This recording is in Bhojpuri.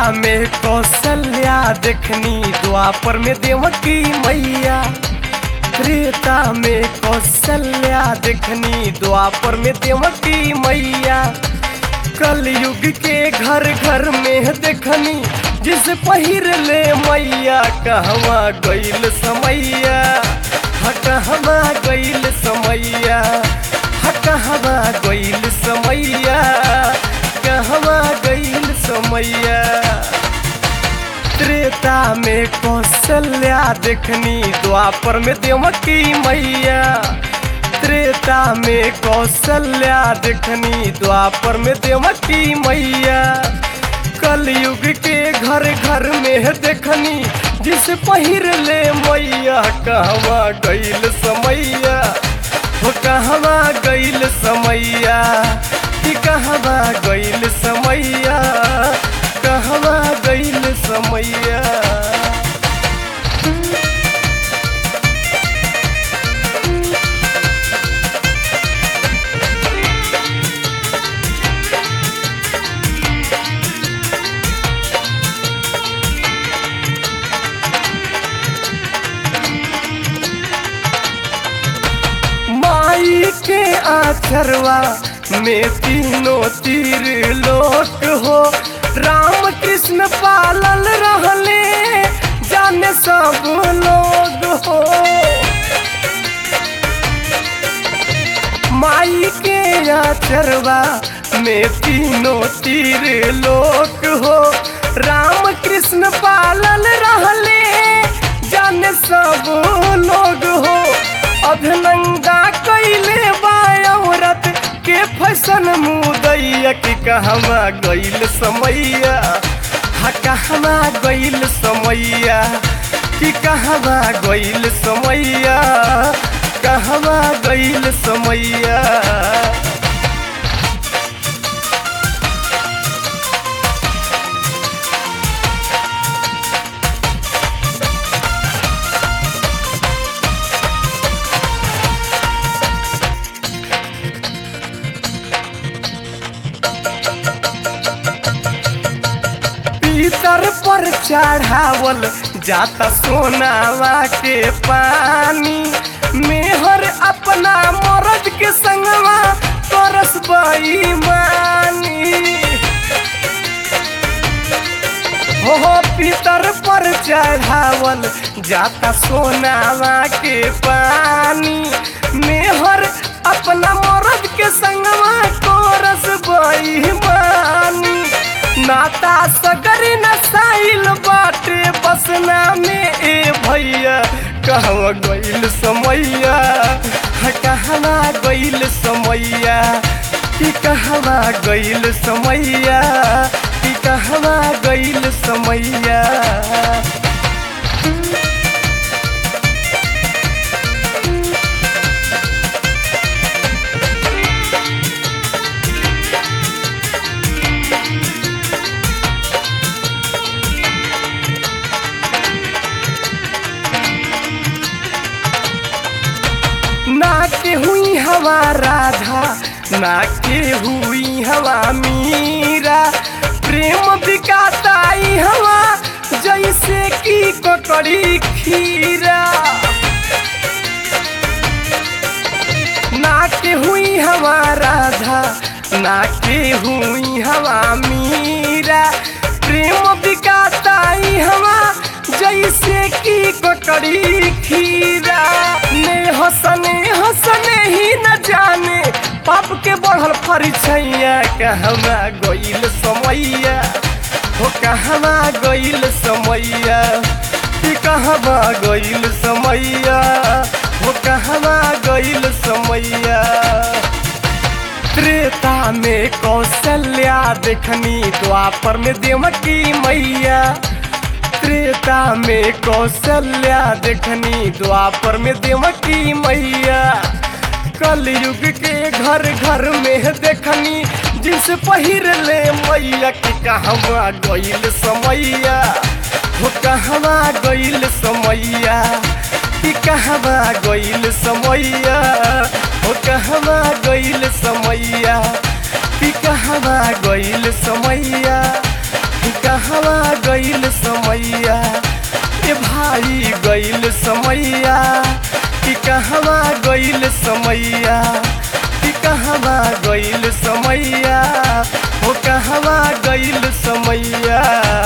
में कौशल्या देखनी द्वापर में देवकी मैया। त्रेता में कौशल्या देखनी द्वापर में देवकी मैया। कलयुग के घर घर में देखनी जिस पहिर ले मैया। कहवा गइल समैया, कहवा गइल समैया, कहवा गइल समैया, कहवा गइल समैया। त्रेता में कौशल्या देखनी द्वापर में देवकी मैया। त्रेता में कौशल्या देखनी द्वापर में देवकी मैया। कलयुग के घर घर में देखनी जिस पहिर ले मैया। कहवा गइल समैया, हो कहवा गइल समैया, कि कहवा गइल समैया, कहवा गइल समैया। माई के आचरवा में तीनों तीर लोक हो। राम कृष्ण पालल रहले जाने सब लोग हो। माई के आचरवा में तीनों तीर लोक हो। राम कृष्ण पालल रहले जाने सब लोग हो। अधनंगा कैले बायौरत के फैशन मुदैया। कि कहवा गइल समैया, कहवा गइल समैया, कि कहवा गइल समैया, कहवा गइल समैया। पीतर पर चढ़ावल जाता सोनावा के पानी। मेहर अपना मर्द के संगवा करस बेईमानी। हो पीतर पर चढ़ावल जाता सोनावा के पानी। मेहर अपना मर्द के संगवा करस बेईमानी। नाता सगरी नसाइल बाटे बसना में ए भैया। कहवा गइल समैया, कहवा गइल समैया, कि कहवा गइल समैया, कि कहवा गइल समैया। ना के हुई हवा राधा, ना के हुई हवा मीरा। प्रेम बिकाताई हवा जैसे कि ककड़ी खीरा। ना के हुई हवा राधा, ना के हुई हवा मीरा। प्रेम बिकाताई हवा जैसे कि ककड़ी खीरा। हसने हसने ही न जाने पाप के बढ़ल परिचैया। कहवा गइल समैया, हो कहवा गइल समैया, कि कहवा गइल समैया, हो कहवा गइल समैया। त्रेता में कौशल्या देखनी द्वापर में देवकी मैया। त्रेता में कौशल्या देखनी द्वापर में देवकी मैया। कलयुग के घर घर में देखनी जिस पहिर ले मैया। कि कहवा गइल समैया, हो कहवा गइल समैया, कि कहवा गइल समैया, हो कहवा गइल समैया, कि कहवा गइल समैया, कि कहवा समैया कि कहवा गइल समैया कि कहवा गइल समैया हो कहवा गइल समैया।